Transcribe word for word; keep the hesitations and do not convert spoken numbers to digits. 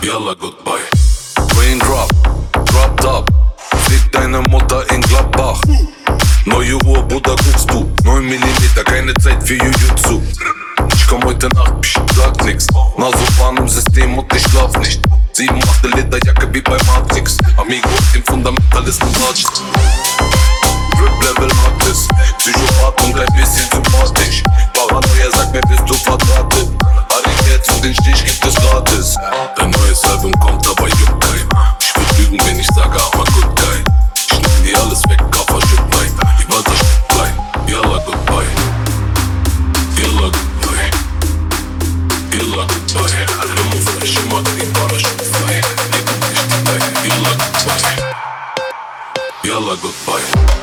Yalla goodbye. Raindrop, drop top. Fick deine Mutter in Gladbach. Neue Uhr, Bruder, guckst du. neun Millimeter, keine Zeit für Jujutsu. Ich komm heute Nacht, psch, sag nix. Nasopan im System und ich schlaf nicht. Sieben achte Lederjacke wie bei Matrix. Amigo, den Fundamentalisten watsch. Rip-Level Artist. Psychopath und ein bisschen sympathisch. Paranoia sagt mir, bist du verdrahtet. Harry jetzt und den Stich gibt es gratis. Dein neues Album kommt, aber juckt kein. Ich würd lügen, wenn ich sage, I'm a good guy. Ich nehm dir alles weg, Kaffer, Shit, nein. Die Walter, Shit, klein. Yalla, goodbye. Yalla, goodbye. Yalla, goodbye. Alle fresh, ich mag die Parachute frei. Leg nicht die Beine. Yalla, goodbye. Yalla, goodbye.